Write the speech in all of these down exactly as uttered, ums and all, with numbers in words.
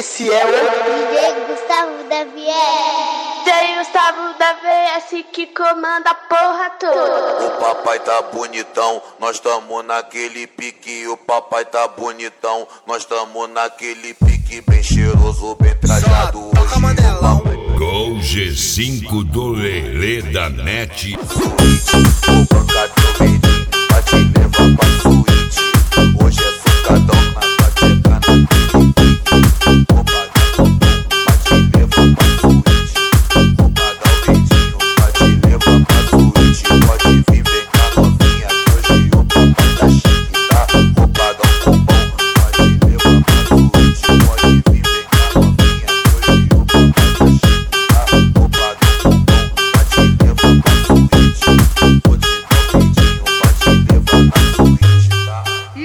Esse é o D J Gustavo da V S. D J Gustavo da V S que comanda a porra toda. O papai tá bonitão, nós tamo naquele pique. O papai tá bonitão, nós tamo naquele pique. Bem cheiroso, bem trajado. Hoje o papai... Com G cinco do Lelê da Net. Vou bancar teu beijinho pra te levar pra suíte. Hoje é socadão na tua tcheca na vou pagar o pra te levar pra suíte. Vou pagar o beijinho pra te levar pra suíte. Pode vir, vem cá novinha, que hoje o papai tá chique, tá? Vou pagar um combão pra te levar pra suíte. Pode vir, vem cá novinha, que hoje o papai tá chique, tá? Vou pagar um combão pra te levar pra suíte. Vou te dar um beijinho pra te levar pra suíte, tá?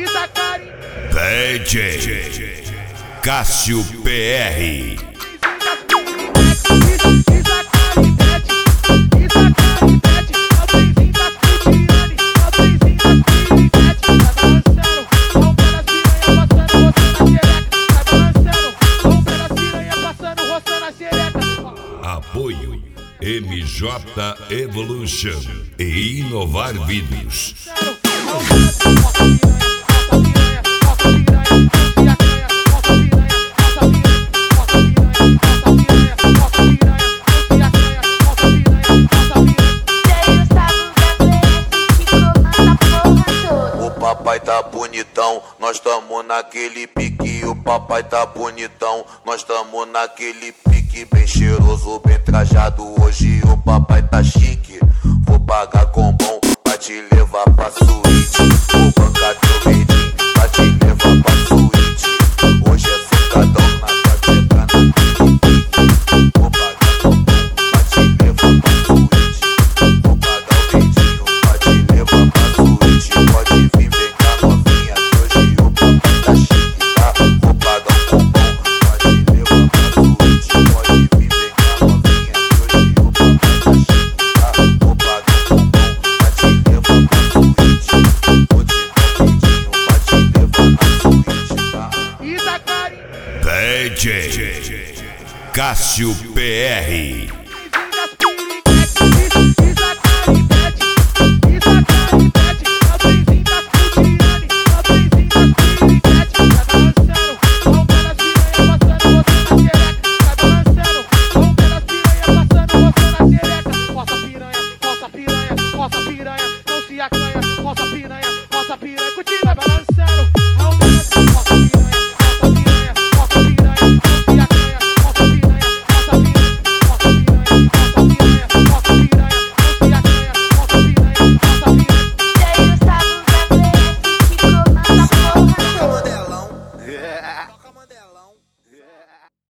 D J Cássio P R. Apoio M J Evolution e Inovar Vídeos. O papai tá bonitão, nós tamo naquele pique. O papai tá bonitão, nós tamo naquele pique. Bem cheiroso, bem trajado. Hoje o papai tá chique. Vou pagar com bom pra te levar pra suíte. Vou bancar teu beijinho pra te levar pra suíte. Hoje é socadão na tua tcheca na vou pagar com bom pra te levar pra suíte. Vou pagar o beijinho pra te levar pra suíte. Pode vir, vem cá novinha, que hoje o papai tá chique, tá? Vou pagar um combão pra te levar pra suíte. Pode vir, vem cá novinha, que hoje o papai tá chique, tá? Vou pagar um combão pra te levar pra suíte. Vou te dar um beijinho pra te levar pra suíte, tá? D J Cássio P R.